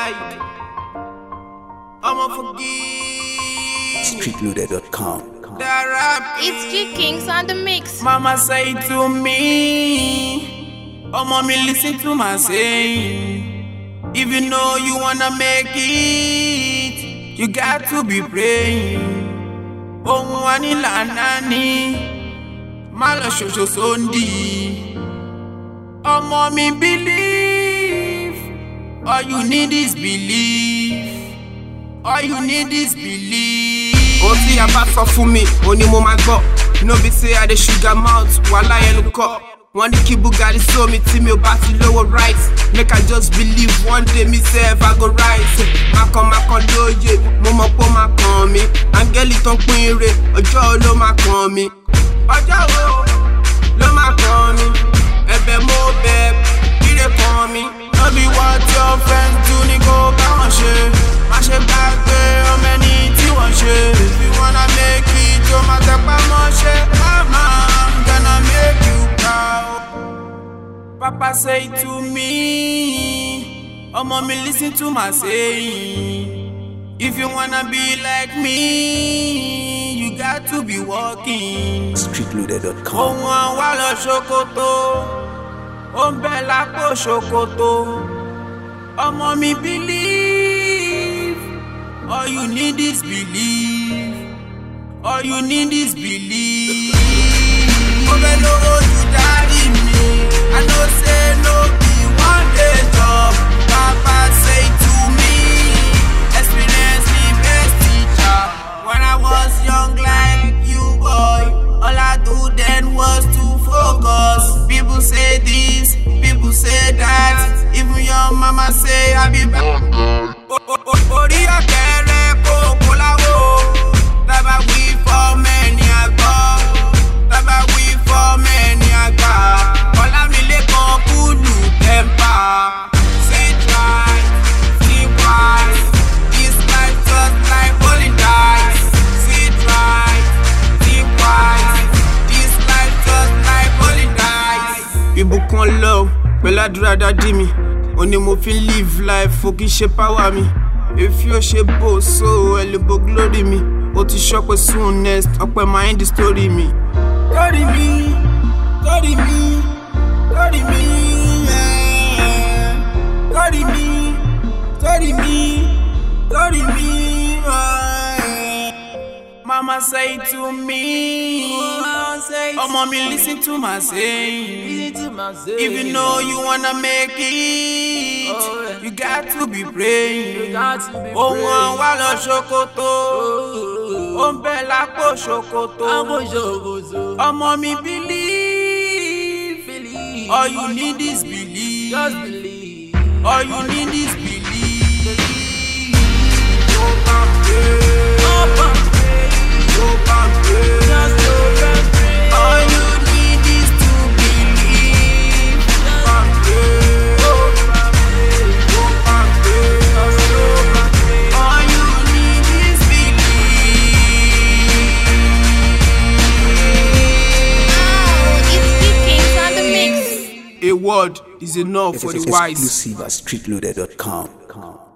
die. I'ma forgive. Streetloader.com. It's G Kings on the mix. Mama say to me, oh mommy, listen to my saying. If you know you wanna make it, you got to be praying. Oh wani lanani, malo shosho sondi. Oh mommy, believe. All you need is belief. All you need is belief. Oh, see a bad for me, only mo my go. No be say I the sugar mouth, while I look up. One the key Bugatti so me team your batty lower right. Make I just believe one day myself I go right. Mako doje, momo po ma me. Angeli ton queen ojo lo ma me. Ojo lo ma me. Ebe mo beb, ire for me. No be what your friends do ni go bounce. Mashe back there, how many ti want shit. If you wanna make it, you must have mama, I'm gonna make you proud. Papa say to me, oh mommy, listen to my saying. If you wanna be like me, you got to be walking. Streetloader.com. Oh walo shokoto, oh bella ko shokoto. Oh mommy, believe. All you need is belief. All you need is belief. Oh no, you daddy me. I know say no be one day job. Papa say to me, experience the best teacher. When I was young like you boy, all I do then was to focus. People say this, people say that. Even your mama say I be back. Taba we for many agba. Taba we for many agba. Ola mi le kon kulu temper. Sit right, sleep wise. This life just like rolling dice. Sit right, sleep wise. This life just like rolling dice. Ìbùkún love, pẹ̀lú àdúrà dádì mi. Oni mo fi live life, for kì í ṣe power mi. If you ṣe bó so, ẹ lè bo glory mi. O ti ṣọpẹ́ soon next, ọpẹ́ máa ń di story mi. Story mi, story mi, story mi, yeah. Story mi, story mi, story mi, yeah. Mama say to me, oh mommy, listen to my saying. If you know you wanna make it, you got to be praying. Oh walo shokoto, oh bella ko shokoto. Oh mommy, believe. All you need is believe. Just believe. All you need is believe. All you need is to believe. All you need is believe. It's G Kings on the mix. A word is enough for the wise. Exclusive at streetloader.com.